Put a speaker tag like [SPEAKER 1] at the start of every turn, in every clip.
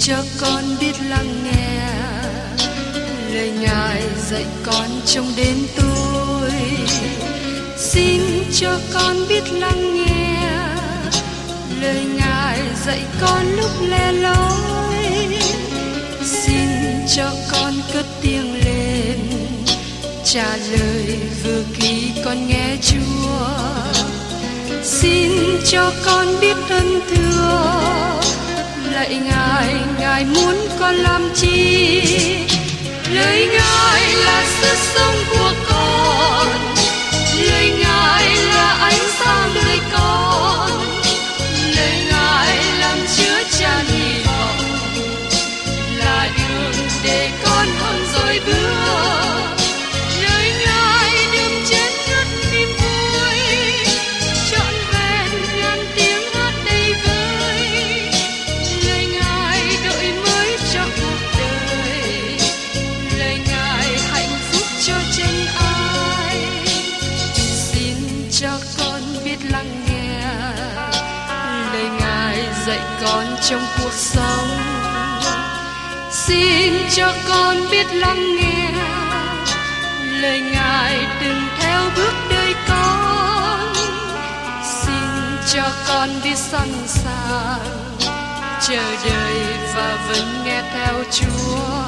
[SPEAKER 1] cho con biết lắng nghe lời Ngài dạy con trong đêm tối. Xin cho con biết lắng nghe lời Ngài dạy con lúc lẻ loi. Xin cho con cất tiếng lên trả lời vừa khi con nghe Chúa. Xin cho con biết ơn thưa lạy Ngài, Ngài muốn con làm chi? Lời Ngài là sức sống của con, lời Ngài là ánh sáng đời con, lời Ngài làm chứa chan hy vọng, là đường để con hơn rồi bước. Lời Ngài đừng chết ngất niềm vui, trọn vẹn ngàn tiếng hát đầy vơi. Lời Ngài đổi mới cho cuộc đời, lời Ngài hạnh phúc cho chân ai. Xin cho con biết lắng nghe lời Ngài dạy con trong cuộc sống. Xin cho con biết lắng nghe lời Ngài đừng theo bước đời con. Xin cho con biết sẵn sàng chờ đợi và vẫn nghe theo Chúa.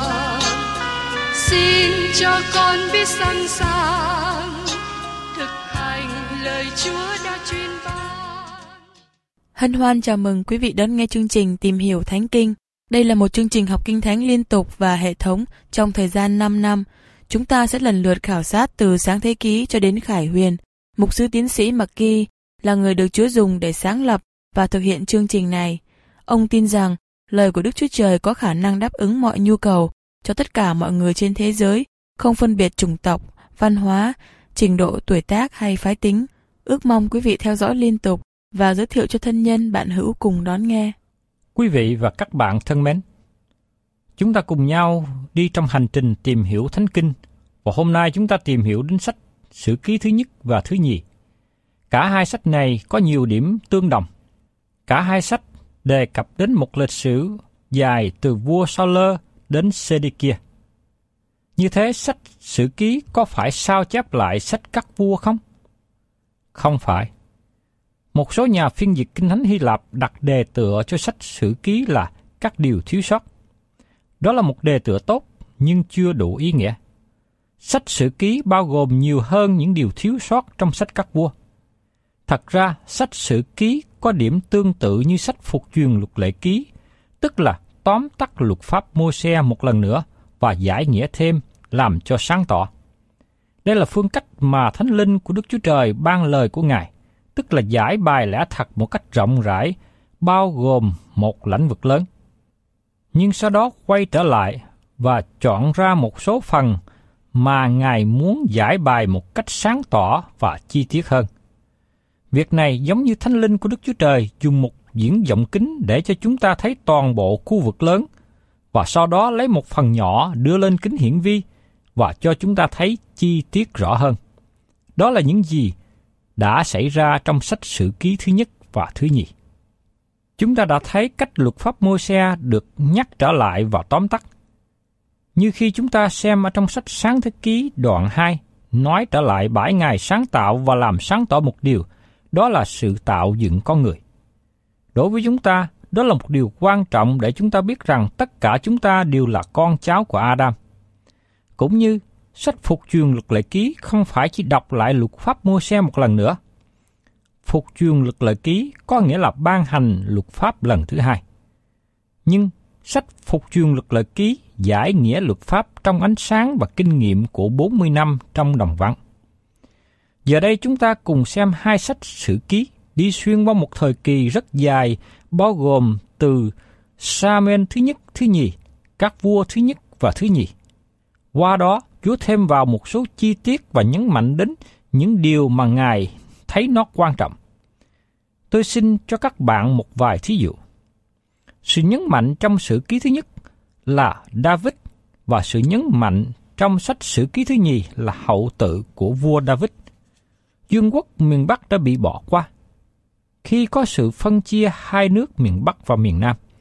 [SPEAKER 1] Xin cho con biết sẵn sàng thực hành lời Chúa đã truyền ban.
[SPEAKER 2] Hân hoan chào mừng quý vị đón nghe chương trình Tìm hiểu Thánh Kinh. Đây là một chương trình học Kinh Thánh liên tục và hệ thống trong thời gian 5 năm. Chúng ta sẽ lần lượt khảo sát từ Sáng Thế Ký cho đến Khải Huyền. Mục sư tiến sĩ McGee là người được Chúa dùng để sáng lập và thực hiện chương trình này. Ông tin rằng lời của Đức Chúa Trời có khả năng đáp ứng mọi nhu cầu cho tất cả mọi người trên thế giới, không phân biệt chủng tộc, văn hóa, trình độ tuổi tác hay phái tính. Ước mong quý vị theo dõi liên tục và giới thiệu cho thân nhân bạn hữu cùng đón nghe.
[SPEAKER 3] Quý vị và các bạn thân mến, chúng ta cùng nhau đi trong hành trình tìm hiểu Thánh Kinh, và hôm nay chúng ta tìm hiểu đến sách Sử Ký thứ nhất và thứ nhì. Cả hai sách này có nhiều điểm tương đồng. Cả hai sách đề cập đến một lịch sử dài từ vua Sa-lơ đến Sê-đê-kia. Như thế, sách Sử Ký có phải sao chép lại sách các vua không? Không phải. Một số nhà phiên dịch Kinh Thánh Hy Lạp đặt đề tựa cho sách Sử Ký là các điều thiếu sót. Đó là một đề tựa tốt, nhưng chưa đủ ý nghĩa. Sách Sử Ký bao gồm nhiều hơn những điều thiếu sót trong sách các vua. Thật ra, sách Sử Ký có điểm tương tự như sách Phục truyền Luật Lệ Ký, tức là tóm tắt luật pháp Mô-se một lần nữa và giải nghĩa thêm làm cho sáng tỏ. Đây là phương cách mà Thánh Linh của Đức Chúa Trời ban lời của Ngài, tức là giải bài lẽ thật một cách rộng rãi, bao gồm một lĩnh vực lớn. Nhưng sau đó quay trở lại và chọn ra một số phần mà Ngài muốn giải bài một cách sáng tỏ và chi tiết hơn. Việc này giống như Thánh Linh của Đức Chúa Trời dùng một viễn vọng kính để cho chúng ta thấy toàn bộ khu vực lớn, và sau đó lấy một phần nhỏ đưa lên kính hiển vi và cho chúng ta thấy chi tiết rõ hơn. Đó là những gì đã xảy ra trong sách Sử Ký thứ nhất và thứ nhì. Chúng ta đã thấy cách luật pháp Mô-se được nhắc trở lại và tóm tắt. Như khi chúng ta xem ở trong sách Sáng Thế Ký đoạn 2, nói trở lại 7 ngày sáng tạo và làm sáng tỏ một điều, đó là sự tạo dựng con người. Đối với chúng ta, đó là một điều quan trọng để chúng ta biết rằng tất cả chúng ta đều là con cháu của Adam. Cũng như sách Phục truyền Luật Lệ Ký không phải chỉ đọc lại luật pháp Mô-se một lần nữa. Phục truyền Luật Lệ Ký có nghĩa là ban hành luật pháp lần thứ hai. Nhưng sách Phục truyền Luật Lệ Ký giải nghĩa luật pháp trong ánh sáng và kinh nghiệm của 40 năm trong đồng vắng. Giờ đây chúng ta cùng xem hai sách Sử Ký đi xuyên qua một thời kỳ rất dài, bao gồm từ Sa-muel thứ nhất, thứ nhì, các vua thứ nhất và thứ nhì. Qua đó, Chúa thêm vào một số chi tiết và nhấn mạnh đến những điều mà Ngài thấy nó quan trọng. Tôi xin cho các bạn một vài thí dụ. Sự nhấn mạnh trong Sử Ký thứ nhất là David, và sự nhấn mạnh trong sách Sử Ký thứ nhì là hậu tự của vua David. Vương quốc miền Bắc đã bị bỏ qua khi có sự phân chia hai nước miền Bắc và miền Nam.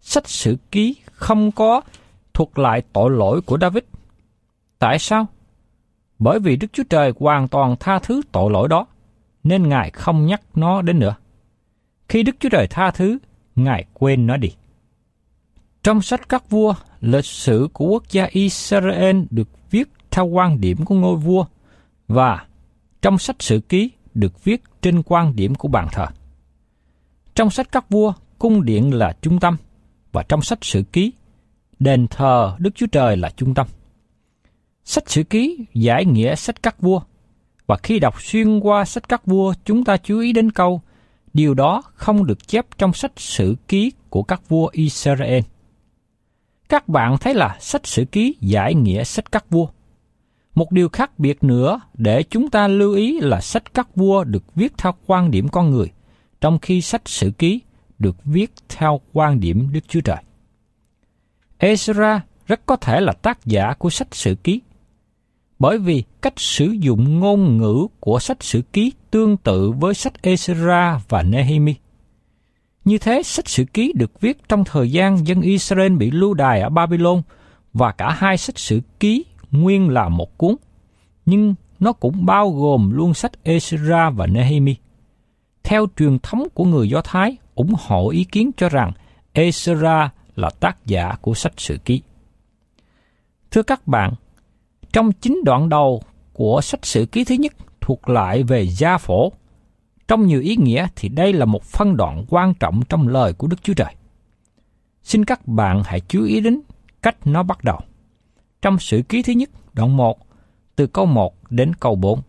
[SPEAKER 3] sách Sử Ký không có thuật lại tội lỗi của David. Tại sao? Bởi vì Đức Chúa Trời hoàn toàn tha thứ tội lỗi đó, nên Ngài không nhắc nó đến nữa. Khi Đức Chúa Trời tha thứ, Ngài quên nó đi. Trong sách Các Vua, lịch sử của quốc gia Israel được viết theo quan điểm của ngôi vua, và trong sách Sử Ký được viết trên quan điểm của bàn thờ. Trong sách Các Vua, cung điện là trung tâm, và trong sách Sử Ký, đền thờ Đức Chúa Trời là trung tâm. Sách Sử Ký giải nghĩa sách Các Vua, và khi đọc xuyên qua sách Các Vua, chúng ta chú ý đến câu, điều đó không được chép trong sách Sử Ký của các vua Israel. Các bạn thấy là sách Sử Ký giải nghĩa sách Các Vua. Một điều khác biệt nữa để chúng ta lưu ý là sách Các Vua được viết theo quan điểm con người, trong khi sách Sử Ký được viết theo quan điểm Đức Chúa Trời. Ezra rất có thể là tác giả của sách Sử Ký, bởi vì cách sử dụng ngôn ngữ của sách Sử Ký tương tự với sách Ezra và Nehemi. Như thế, sách Sử Ký được viết trong thời gian dân Israel bị lưu đày ở Babylon, và cả hai sách Sử Ký nguyên là một cuốn, nhưng nó cũng bao gồm luôn sách Ezra và Nehemi. Theo truyền thống của người Do Thái, ủng hộ ý kiến cho rằng Ezra là tác giả của sách Sử Ký. Thưa các bạn, trong 9 đoạn đầu của sách Sử Ký thứ nhất thuộc lại về gia phổ. Trong nhiều ý nghĩa thì đây là một phân đoạn quan trọng trong lời của Đức Chúa Trời. Xin các bạn hãy chú ý đến cách nó bắt đầu. Trong Sử Ký thứ nhất, đoạn 1, từ câu 1 đến câu 4.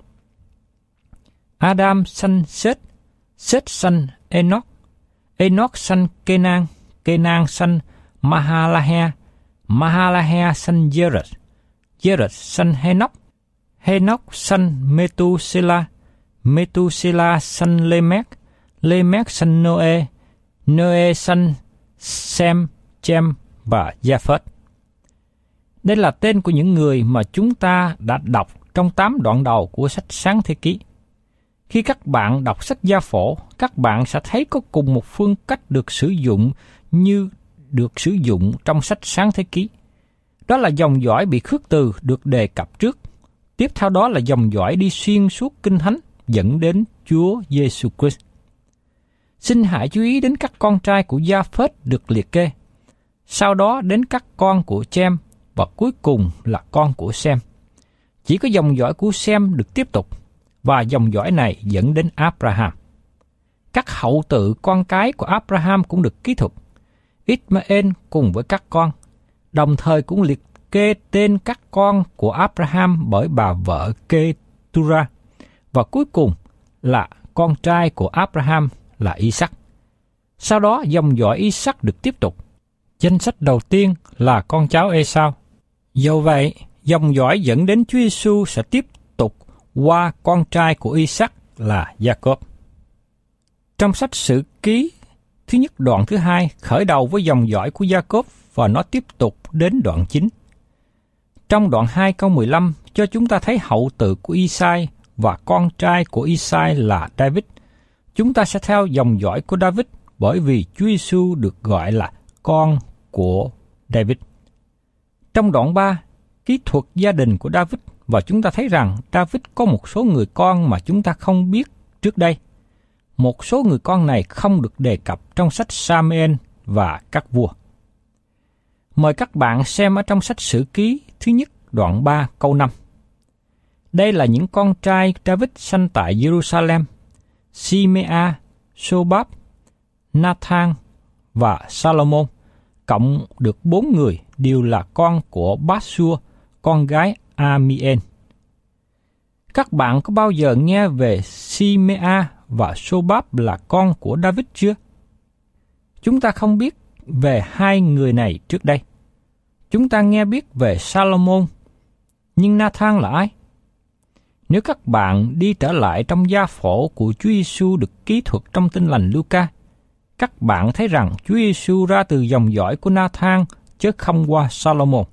[SPEAKER 3] Adam sanh Sết, Sết sanh Enoch, Enoch sanh Kenan, Kenan sanh Mahalahe, Mahalahe sanh Jered, Jered sanh Henoch, Henoch sanh Methuselah, Methuselah sanh Lemech, Lemech sanh Noe, Noe sanh Sem, Chem và Japheth. Đây là tên của những người mà chúng ta đã đọc trong 8 đoạn đầu của sách Sáng Thế Ký. Khi các bạn đọc sách Gia Phổ, các bạn sẽ thấy có cùng một phương cách được sử dụng như được sử dụng trong sách Sáng Thế Ký. Đó là dòng dõi bị khước từ được đề cập trước. Tiếp theo đó là dòng dõi đi xuyên suốt Kinh Thánh dẫn đến Chúa Giêsu Christ. Xin hãy chú ý đến các con trai của Japheth được liệt kê. Sau đó đến các con của Chem và cuối cùng là con của Sem. Chỉ có dòng dõi của Sem được tiếp tục, và dòng dõi này dẫn đến Abraham. Các hậu tự con cái của Abraham cũng được ký thuật. Ismael cùng với các con, đồng thời cũng liệt kê tên các con của Abraham bởi bà vợ Keturah, và cuối cùng là con trai của Abraham là Isaac. Sau đó dòng dõi Isaac được tiếp tục. Danh sách đầu tiên là con cháu Esau. Dẫu vậy, dòng dõi dẫn đến Chúa Giêsu sẽ tiếp tục qua con trai của Isaac là Jacob. Trong sách Sử Ký thứ nhất đoạn thứ 2 khởi đầu với dòng dõi của Jacob và nó tiếp tục đến đoạn 9. Trong đoạn 2 câu 15 cho chúng ta thấy hậu tự của Isai và con trai của Isai là David. Chúng ta sẽ theo dòng dõi của David bởi vì Chúa Giêsu được gọi là con của David. Trong đoạn 3, kỹ thuật gia đình của David, và chúng ta thấy rằng David có một số người con mà chúng ta không biết trước đây. Một số người con này không được đề cập trong sách Sa-mu-ên và các vua. Mời các bạn xem ở trong sách Sử Ký thứ nhất đoạn 3 câu 5. Đây là những con trai David sanh tại Jerusalem: Simea, Sobab, Nathan và Salomon, cộng được 4 người đều là con của Bát-sua, con gái Amiel. Các bạn có bao giờ nghe về Simea và Sobab là con của David chưa? Chúng ta không biết về hai người này trước đây. Chúng ta nghe biết về Salomon, nhưng Nathan là ai? Nếu các bạn đi trở lại trong gia phổ của Chúa Giêsu được ký thuật trong Tin lành Luca, các bạn thấy rằng Chúa Giêsu ra từ dòng dõi của Nathan chứ không qua Salomon.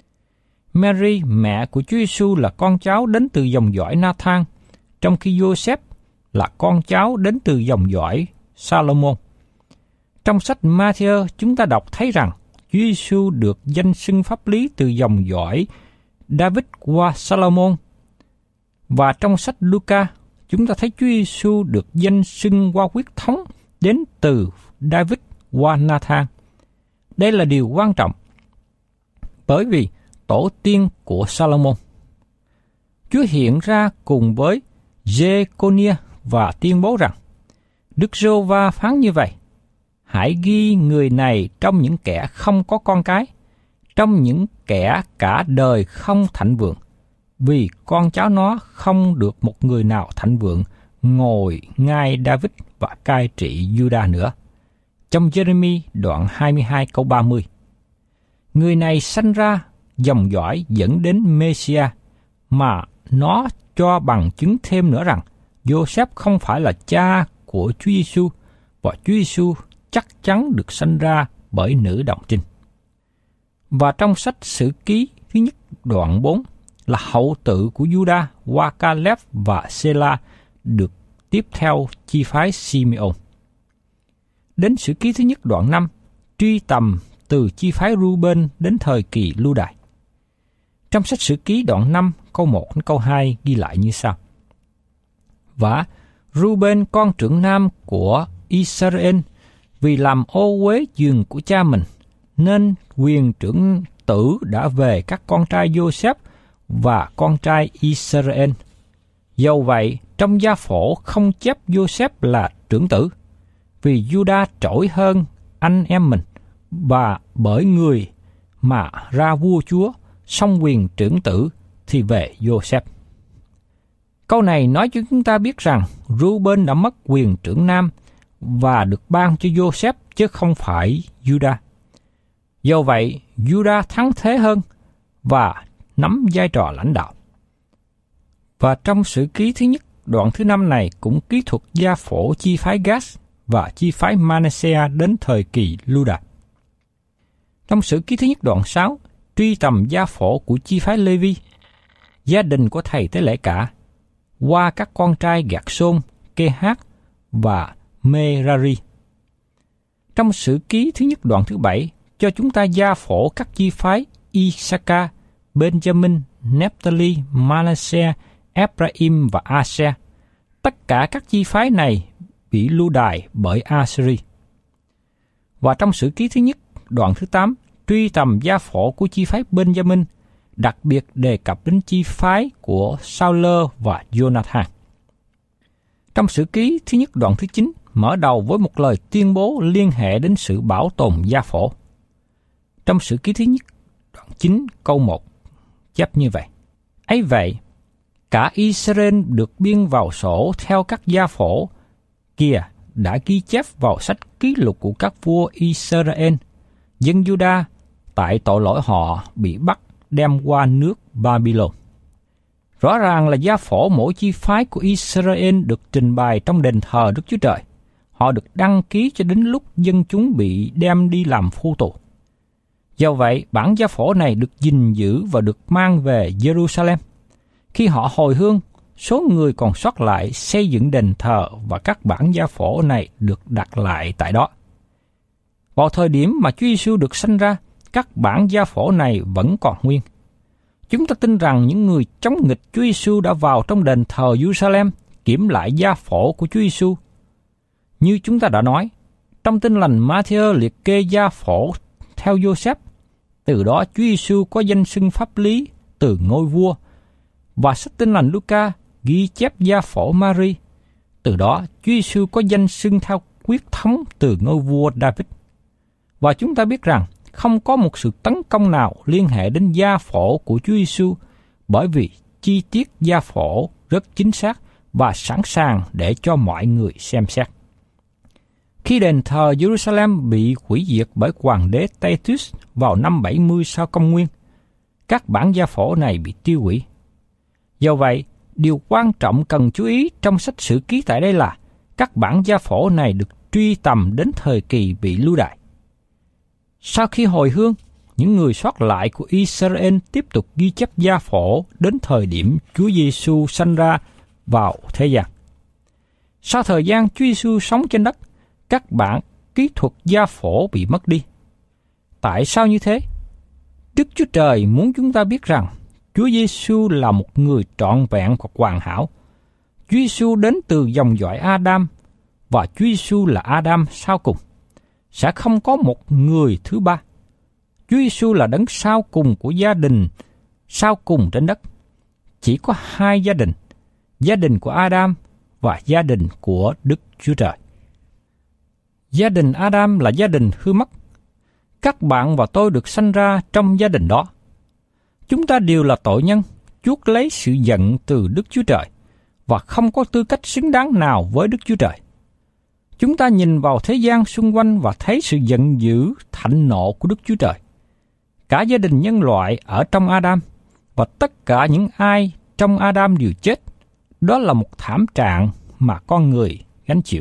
[SPEAKER 3] Mary, mẹ của Chúa Giêsu là con cháu đến từ dòng dõi Nathan, trong khi Joseph là con cháu đến từ dòng dõi Salomon. Trong sách Ma-thi-ơ, chúng ta đọc thấy rằng Chúa Giêsu được danh xưng pháp lý từ dòng dõi David qua Salomon. Và trong sách Luca, chúng ta thấy Chúa Giêsu được danh xưng qua huyết thống đến từ David qua Nathan. Đây là điều quan trọng, bởi vì tổ tiên của Salomon. Chúa hiện ra cùng với Giê-cô-nia và tuyên bố rằng, Đức Giê-hô-va phán như vậy: hãy ghi người này trong những kẻ không có con cái, trong những kẻ cả đời không thịnh vượng, vì con cháu nó không được một người nào thịnh vượng ngồi ngai David và cai trị Juda nữa. Trong Giê-rê-mi đoạn 22 câu 30. Người này sanh ra dòng dõi dẫn đến Mê-si-a, mà nó cho bằng chứng thêm nữa rằng Giô-sép không phải là cha của Chúa Giêsu, và Chúa Giêsu chắc chắn được sanh ra bởi nữ đồng trinh. Và trong sách Sử Ký thứ nhất đoạn 4 là hậu tự của Juda qua Ca-lép và Sê-la được tiếp theo chi phái Si-mê-ôn. Đến Sử Ký thứ nhất đoạn 5 truy tầm từ chi phái Ru-bên đến thời kỳ Lưu Đày. Trong sách Sử Ký đoạn 5 câu 1 đến câu 2 ghi lại như sau: Và Ru-bên con trưởng nam của Israel vì làm ô uế giường của cha mình, nên quyền trưởng tử đã về các con trai Giô-sép và con trai Israel. Dầu vậy, trong gia phổ không chép Giô-sép là trưởng tử, vì Juda trỗi hơn anh em mình, và bởi người mà ra vua chúa, song quyền trưởng tử thì về Giô-sép. Câu này nói cho chúng ta biết rằng Ru-bên đã mất quyền trưởng nam và được ban cho Giô-sép chứ không phải Juda. Do vậy, Juda thắng thế hơn và nắm vai trò lãnh đạo. Và trong Sử Ký thứ nhất đoạn thứ 5 này cũng kỹ thuật gia phổ chi phái Gad và chi phái Manasseh đến thời kỳ Lưu Đày. Trong Sử Ký thứ nhất đoạn 6 truy tầm gia phổ của chi phái Lê-vi, gia đình của thầy tế lễ cả, qua các con trai Gạt-sôn, Kê-hát và Mê-ra-ri. Trong Sử Ký thứ nhất đoạn thứ 7 cho chúng ta gia phổ các chi phái Isaka, Benjamin, Nephtali, Manasseh, Ephraim và Ase. Tất cả các chi phái này bị lưu đày bởi Assyri. Và trong Sử Ký thứ nhất đoạn thứ 8 truy tầm gia phổ của chi phái Benjamin, đặc biệt đề cập đến chi phái của Sao-lơ và Jonathan. Trong Sử Ký thứ nhất đoạn thứ 9 mở đầu với một lời tuyên bố liên hệ đến sự bảo tồn gia phổ. Trong Sử Ký thứ nhất đoạn 9 câu 1 chép như vậy: ấy vậy, cả Israel được biên vào sổ theo các gia phổ, kìa đã ghi chép vào sách ký lục của các vua Israel, dân Juda, tại tội lỗi họ bị bắt đem qua nước Babylon. Rõ ràng là gia phổ mỗi chi phái của Israel được trình bày trong đền thờ Đức Chúa Trời. Họ được đăng ký cho đến lúc dân chúng bị đem đi làm phu tù. Do vậy, bản gia phổ này được gìn giữ và được mang về Jerusalem. Khi họ hồi hương, số người còn sót lại xây dựng đền thờ và các bản gia phổ này được đặt lại tại đó. Vào thời điểm mà Chúa Giêsu được sanh ra, các bản gia phổ này vẫn còn nguyên. Chúng ta tin rằng những người chống nghịch Chúa Giêsu đã vào trong đền thờ Jerusalem kiểm lại gia phổ của Chúa Giêsu. Như chúng ta đã nói, trong Tin lành Ma-thi-ơ liệt kê gia phổ theo Giô-sép. Từ đó Chúa Giêsu có danh xưng pháp lý từ ngôi vua, và sách Tin lành Luca ghi chép gia phổ Mary. Từ đó Chúa Giêsu có danh xưng theo huyết thống từ ngôi vua David. Và chúng ta biết rằng không có một sự tấn công nào liên hệ đến gia phổ của Chúa Giêsu, bởi vì chi tiết gia phổ rất chính xác và sẵn sàng để cho mọi người xem xét. Khi đền thờ Jerusalem bị hủy diệt bởi hoàng đế Titus vào năm 70 sau công nguyên, các bản gia phổ này bị tiêu hủy. Do vậy, điều quan trọng cần chú ý trong sách Sử Ký tại đây là các bản gia phổ này được truy tầm đến thời kỳ bị lưu đày. Sau khi hồi hương, những người sót lại của Israel tiếp tục ghi chép gia phổ đến thời điểm Chúa Giêsu sanh ra vào thế gian. Sau thời gian Chúa Giêsu sống trên đất, các bản kỹ thuật gia phổ bị mất đi. Tại sao như thế? Đức Chúa Trời muốn chúng ta biết rằng Chúa Giêsu là một người trọn vẹn và hoàn hảo. Chúa Giêsu đến từ dòng dõi Adam và Chúa Giêsu là Adam sau cùng. Sẽ không có một người thứ ba. Chúa Giêsu là đấng sau cùng của gia đình sau cùng trên đất. Chỉ có hai gia đình của Adam và gia đình của Đức Chúa Trời. Gia đình Adam là gia đình hư mất. Các bạn và tôi được sanh ra trong gia đình đó. Chúng ta đều là tội nhân, chuốc lấy sự giận từ Đức Chúa Trời và không có tư cách xứng đáng nào với Đức Chúa Trời. Chúng ta nhìn vào thế gian xung quanh và thấy sự giận dữ, thạnh nộ của Đức Chúa Trời. Cả gia đình nhân loại ở trong Adam và tất cả những ai trong Adam đều chết. Đó là một thảm trạng mà con người gánh chịu.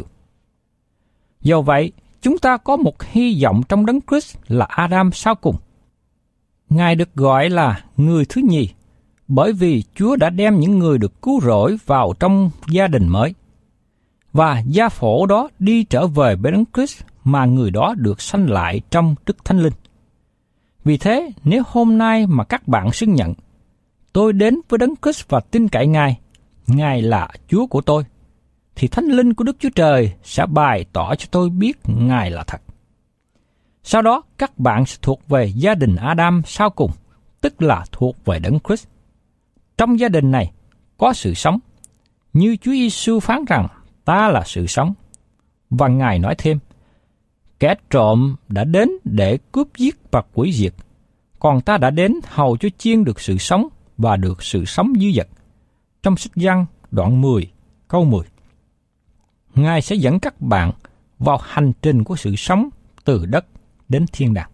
[SPEAKER 3] Do vậy, chúng ta có một hy vọng trong Đấng Christ là Adam sau cùng. Ngài được gọi là người thứ nhì, bởi vì Chúa đã đem những người được cứu rỗi vào trong gia đình mới. Và gia phổ đó đi trở về với Đấng Christ mà người đó được sanh lại trong Đức Thánh Linh. Vì thế, nếu hôm nay mà các bạn xưng nhận, tôi đến với Đấng Christ và tin cậy Ngài, Ngài là Chúa của tôi, thì Thánh Linh của Đức Chúa Trời sẽ bày tỏ cho tôi biết Ngài là thật. Sau đó, các bạn sẽ thuộc về gia đình Adam sau cùng, tức là thuộc về Đấng Christ. Trong gia đình này có sự sống, như Chúa Giêsu phán rằng ta là sự sống. Và Ngài nói thêm, kẻ trộm đã đến để cướp giết và hủy diệt, còn ta đã đến hầu cho chiên được sự sống và được sự sống dư dật. Trong sách Giăng đoạn 10, câu 10. Ngài sẽ dẫn các bạn vào hành trình của sự sống từ đất đến thiên đàng.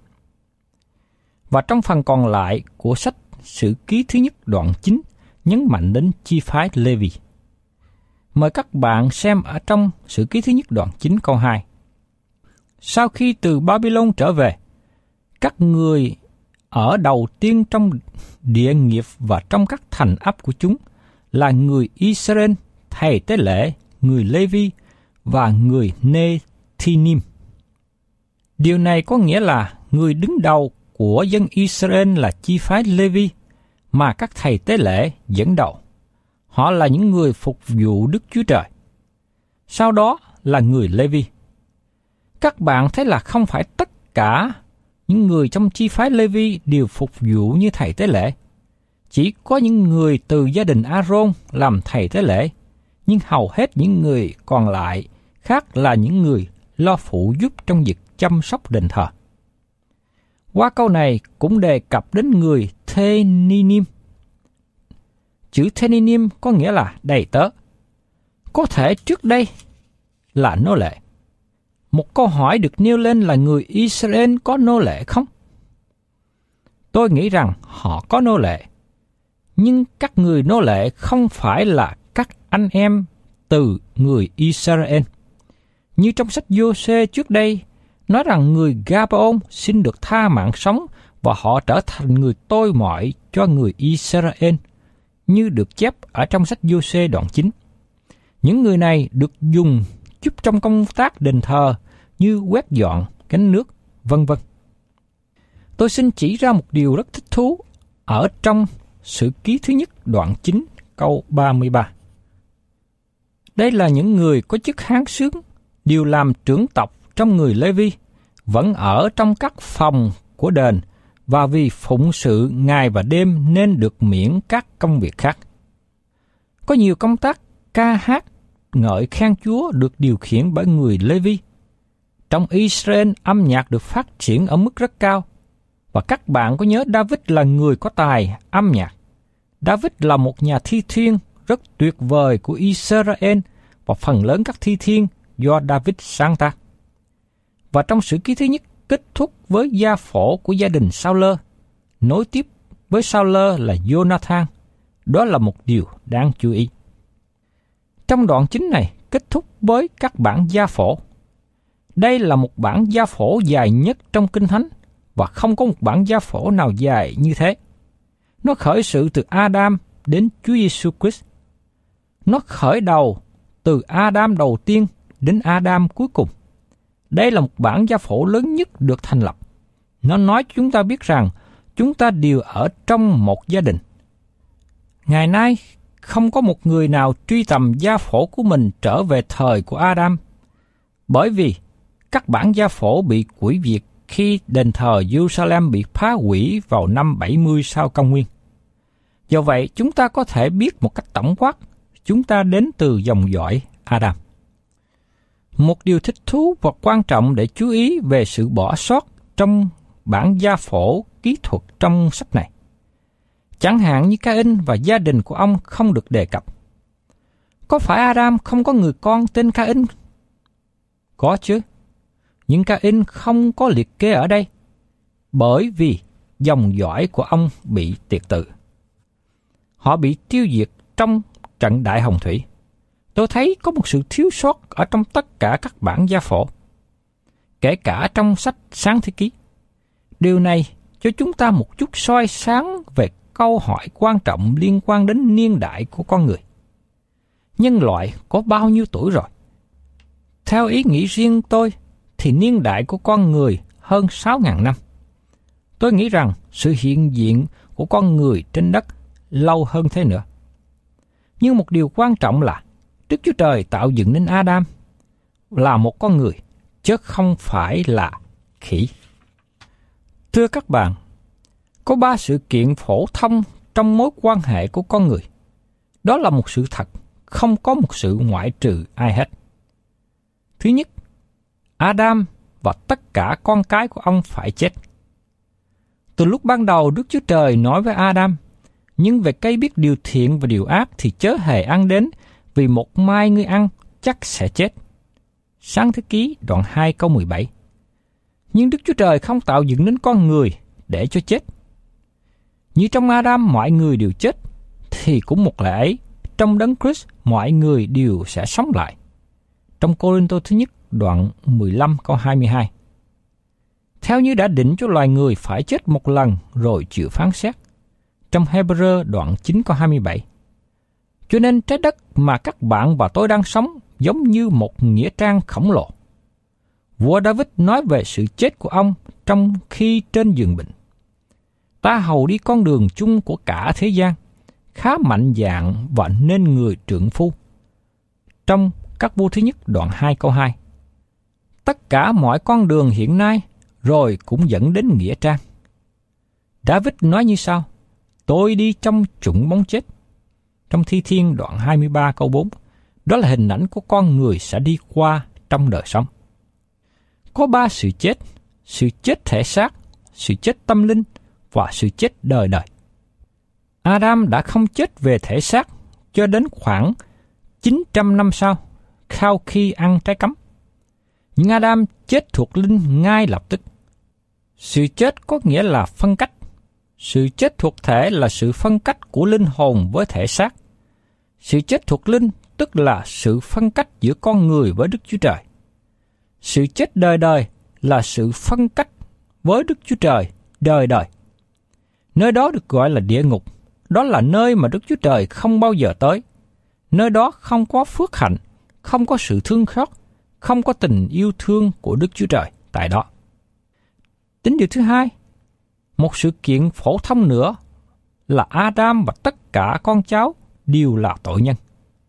[SPEAKER 3] Và trong phần còn lại của sách Sử Ký thứ nhất đoạn 9 nhấn mạnh đến chi phái Lê-vi. Mời các bạn xem ở trong Sử Ký thứ nhất đoạn 9 câu 2. Sau khi từ Babylon trở về, các người ở đầu tiên trong địa nghiệp và trong các thành ấp của chúng là người Israel, thầy tế lễ, người Lê-vi và người Nê-thi-nim. Điều này có nghĩa là người đứng đầu của dân Israel là chi phái Lê-vi mà các thầy tế lễ dẫn đầu. Họ là những người phục vụ Đức Chúa Trời. Sau đó là người Lê-vi. Các bạn thấy là không phải tất cả những người trong chi phái Lê-vi đều phục vụ như thầy tế lễ. Chỉ có những người từ gia đình A-rôn làm thầy tế lễ, nhưng hầu hết những người còn lại khác là những người lo phụ giúp trong việc chăm sóc đền thờ. Qua câu này cũng đề cập đến người Thê-ni-nim. Chữ Thê-ni-nim có nghĩa là đầy tớ. Có thể trước đây là nô lệ. Một câu hỏi được nêu lên là người Israel có nô lệ không? Tôi nghĩ rằng họ có nô lệ. Nhưng các người nô lệ không phải là các anh em từ người Israel. Như trong sách Giô-xê trước đây, nói rằng người Gabaon xin được tha mạng sống và họ trở thành người tôi mọi cho người Israel, như được chép ở trong sách Giô-xê đoạn 9. Những người này được dùng giúp trong công tác đền thờ như quét dọn, gánh nước, vân vân. Tôi xin chỉ ra một điều rất thích thú ở trong Sử Ký thứ nhất đoạn 9 câu 33. Đây là những người có chức hán xướng, đều làm trưởng tộc trong người Lê-vi, vẫn ở trong các phòng của đền và vì phụng sự ngày và đêm nên được miễn các công việc khác. Có nhiều công tác ca hát, ngợi khen Chúa được điều khiển bởi người Lê-vi. Trong Israel, âm nhạc được phát triển ở mức rất cao. Và các bạn có nhớ David là người có tài âm nhạc. David là một nhà thi thiên rất tuyệt vời của Israel và phần lớn các thi thiên do David sáng tác. Và trong Sử Ký thứ nhất kết thúc với gia phổ của gia đình Sao-lơ, nối tiếp với Sao-lơ là Jonathan. Đó là một điều đáng chú ý. Trong đoạn chính này kết thúc với các bản gia phổ. Đây là một bản gia phổ dài nhất trong Kinh Thánh và không có một bản gia phổ nào dài như thế. Nó khởi sự từ Adam đến Chúa Giêsu Christ. Nó khởi đầu từ Adam đầu tiên đến Adam cuối cùng. Đây là một bản gia phổ lớn nhất được thành lập. Nó nói cho chúng ta biết rằng chúng ta đều ở trong một gia đình. Ngày nay, không có một người nào truy tầm gia phổ của mình trở về thời của Adam, bởi vì các bản gia phổ bị hủy diệt khi đền thờ Jerusalem bị phá hủy vào năm 70 sau công nguyên. Do vậy, chúng ta có thể biết một cách tổng quát, chúng ta đến từ dòng dõi Adam. Một điều thích thú và quan trọng để chú ý về sự bỏ sót trong bản gia phổ kỹ thuật trong sách này. Chẳng hạn như Ca-in và gia đình của ông không được đề cập. Có phải Adam không có người con tên Ca-in? Có chứ, nhưng Ca-in không có liệt kê ở đây, bởi vì dòng dõi của ông bị tiệt tự. Họ bị tiêu diệt trong trận đại hồng thủy. Tôi thấy có một sự thiếu sót ở trong tất cả các bản gia phổ, kể cả trong sách Sáng Thế Ký. Điều này cho chúng ta một chút soi sáng về câu hỏi quan trọng liên quan đến niên đại của con người. Nhân loại có bao nhiêu tuổi rồi? Theo ý nghĩ riêng tôi, thì niên đại của con người hơn 6.000 năm. Tôi nghĩ rằng sự hiện diện của con người trên đất lâu hơn thế nữa. Nhưng một điều quan trọng là Đức Chúa Trời tạo dựng nên Adam là một con người, chứ không phải là khỉ. Thưa các bạn, có 3 sự kiện phổ thông trong mối quan hệ của con người. Đó là một sự thật, không có một sự ngoại trừ ai hết. Thứ nhất, Adam và tất cả con cái của ông phải chết. Từ lúc ban đầu, Đức Chúa Trời nói với Adam, nhưng về cây biết điều thiện và điều ác thì chớ hề ăn đến, vì một mai ngươi ăn chắc sẽ chết. Sáng Thế Ký đoạn 2 câu 17. Nhưng Đức Chúa Trời không tạo dựng nên con người để cho chết. Như trong Adam mọi người đều chết, thì cũng một lẽ ấy, trong Đấng Christ mọi người đều sẽ sống lại. Trong Cô-rinh-tô thứ nhất đoạn 15 câu 22. Theo như đã định cho loài người phải chết một lần rồi chịu phán xét. Trong Hebrew đoạn 9 câu 27. Cho nên trái đất mà các bạn và tôi đang sống giống như một nghĩa trang khổng lồ. Vua David nói về sự chết của ông trong khi trên giường bệnh. Ta hầu đi con đường chung của cả thế gian, khá mạnh dạn và nên người trượng phu. Trong Các Vua thứ nhất đoạn 2 câu 2. Tất cả mọi con đường hiện nay rồi cũng dẫn đến nghĩa trang. David nói như sau: tôi đi trong chủng bóng chết. Trong Thi Thiên đoạn 23 câu 4, đó là hình ảnh của con người sẽ đi qua trong đời sống. Có 3 sự chết thể xác, sự chết tâm linh và sự chết đời đời. Adam đã không chết về thể xác cho đến khoảng 900 năm sau khi ăn trái cấm. Nhưng Adam chết thuộc linh ngay lập tức. Sự chết có nghĩa là phân cách. Sự chết thuộc thể là sự phân cách của linh hồn với thể xác. Sự chết thuộc linh tức là sự phân cách giữa con người với Đức Chúa Trời. Sự chết đời đời là sự phân cách với Đức Chúa Trời đời đời. Nơi đó được gọi là địa ngục. Đó là nơi mà Đức Chúa Trời không bao giờ tới. Nơi đó không có phước hạnh, không có sự thương xót, không có tình yêu thương của Đức Chúa Trời tại đó. Đến điều thứ hai, một sự kiện phổ thông nữa là Adam và tất cả con cháu đều là tội nhân.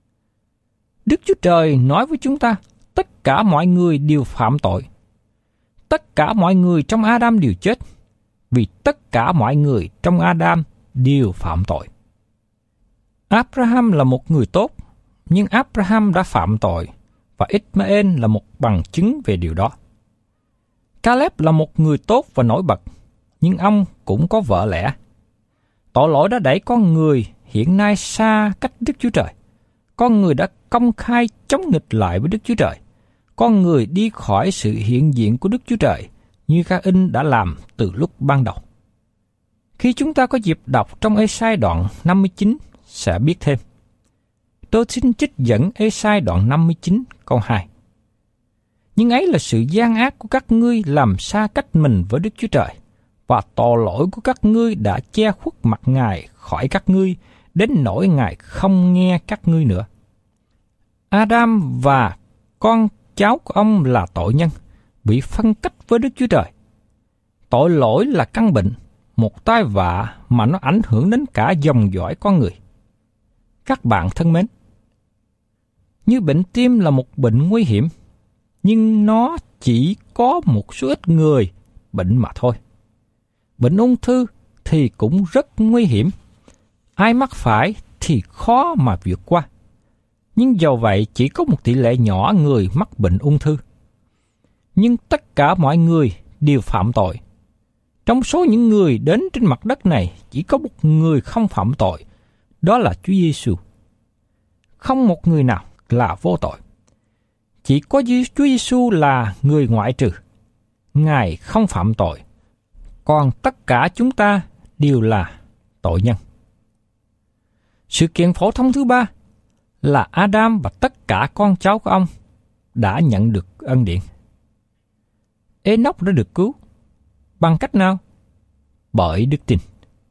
[SPEAKER 3] Đức Chúa Trời nói với chúng ta, tất cả mọi người đều phạm tội. Tất cả mọi người trong Adam đều chết, vì tất cả mọi người trong Adam đều phạm tội. Abraham là một người tốt, nhưng Abraham đã phạm tội, và Ishmael là một bằng chứng về điều đó. Caleb là một người tốt và nổi bật, nhưng ông cũng có vợ lẽ. Tội lỗi đã đẩy con người hiện nay xa cách Đức Chúa Trời. Con người đã công khai chống nghịch lại với Đức Chúa Trời. Con người đi khỏi sự hiện diện của Đức Chúa Trời như Ca-in đã làm từ lúc ban đầu. Khi chúng ta có dịp đọc trong Ê-sai đoạn 59 sẽ biết thêm. Tôi xin trích dẫn Ê-sai đoạn 59 câu 2. Nhưng ấy là sự gian ác của các ngươi làm xa cách mình với Đức Chúa Trời, và tội lỗi của các ngươi đã che khuất mặt Ngài khỏi các ngươi, đến nỗi Ngài không nghe các ngươi nữa. Adam và con cháu của ông là tội nhân, bị phân cách với Đức Chúa Trời. Tội lỗi là căn bệnh, một tai vạ mà nó ảnh hưởng đến cả dòng dõi con người. Các bạn thân mến, như bệnh tim là một bệnh nguy hiểm, nhưng nó chỉ có một số ít người bệnh mà thôi. Bệnh ung thư thì cũng rất nguy hiểm. Ai mắc phải thì khó mà vượt qua. Nhưng dầu vậy chỉ có một tỷ lệ nhỏ người mắc bệnh ung thư. Nhưng tất cả mọi người đều phạm tội. Trong số những người đến trên mặt đất này, chỉ có một người không phạm tội, đó là Chúa Giêsu. Không một người nào là vô tội. Chỉ có Chúa Giêsu là người ngoại trừ. Ngài không phạm tội. Còn tất cả chúng ta đều là tội nhân. Sự kiện phổ thông thứ ba là Adam và tất cả con cháu của ông đã nhận được ân điển. Enoch đã được cứu. Bằng cách nào? Bởi đức tin.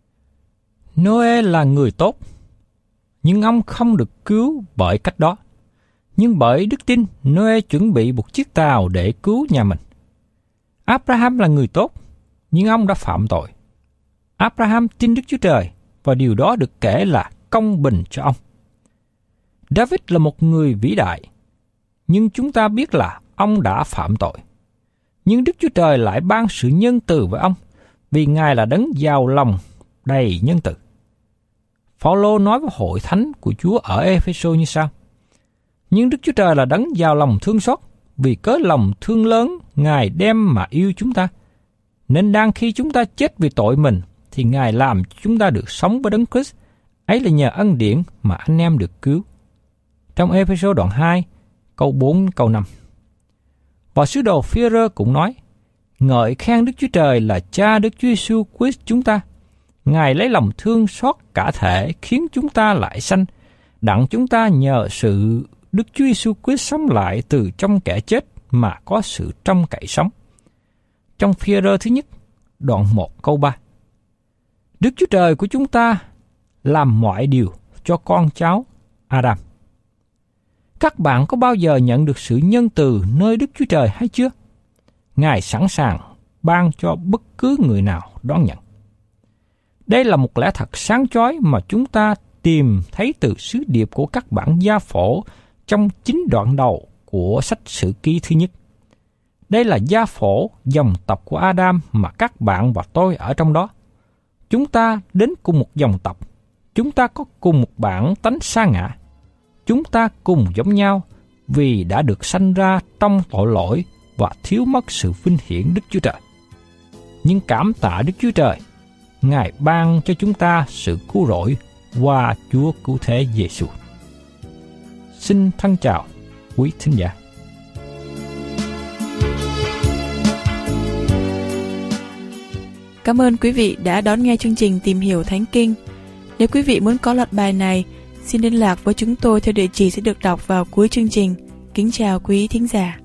[SPEAKER 3] Noe là người tốt, nhưng ông không được cứu bởi cách đó. Nhưng bởi đức tin, Noe chuẩn bị một chiếc tàu để cứu nhà mình. Abraham là người tốt, nhưng ông đã phạm tội. Abraham tin Đức Chúa Trời, và điều đó được kể là công bình cho ông. David là một người vĩ đại, nhưng chúng ta biết là ông đã phạm tội. Nhưng Đức Chúa Trời lại ban sự nhân từ với ông, vì Ngài là đấng giàu lòng, đầy nhân từ. Phao-lô nói với hội thánh của Chúa ở Ê-phê-sô như sau: Nhưng Đức Chúa Trời là đấng giàu lòng thương xót, vì cớ lòng thương lớn Ngài đem mà yêu chúng ta. Nên đang khi chúng ta chết vì tội mình, thì Ngài làm chúng ta được sống với đấng Christ. Ấy là nhờ ân điển mà anh em được cứu. Trong Ê-phê-sô đoạn 2, câu 4, câu 5. Và sứ đồ Phi-e-rơ cũng nói: Ngợi khen Đức Chúa Trời là Cha Đức Chúa Giêsu Christ chúng ta. Ngài lấy lòng thương xót cả thể khiến chúng ta lại sanh, đặng chúng ta nhờ sự Đức Chúa Giêsu Christ sống lại từ trong kẻ chết mà có sự trông cậy sống. Trong Phi-e-rơ thứ nhất, đoạn 1 câu 3. Đức Chúa Trời của chúng ta làm mọi điều cho con cháu Adam. Các bạn có bao giờ nhận được sự nhân từ nơi Đức Chúa Trời hay chưa? Ngài sẵn sàng ban cho bất cứ người nào đón nhận. Đây là một lẽ thật sáng chói mà chúng ta tìm thấy từ sứ điệp của các bản gia phổ trong 9 đoạn đầu của sách Sử Ký thứ nhất. Đây là gia phổ dòng tộc của Adam mà các bạn và tôi ở trong đó. Chúng ta đến cùng một dòng tộc. Chúng ta có cùng một bản tánh sa ngã. Chúng ta cùng giống nhau vì đã được sanh ra trong tội lỗi và thiếu mất sự vinh hiển Đức Chúa Trời. Nhưng cảm tạ Đức Chúa Trời, Ngài ban cho chúng ta sự cứu rỗi qua Chúa Cứu Thế Giêsu. Xin thân chào quý thính giả.
[SPEAKER 2] Cảm ơn quý vị đã đón nghe chương trình Tìm Hiểu Thánh Kinh. Nếu quý vị muốn có loạt bài này, xin liên lạc với chúng tôi theo địa chỉ sẽ được đọc vào cuối chương trình. Kính chào quý thính giả.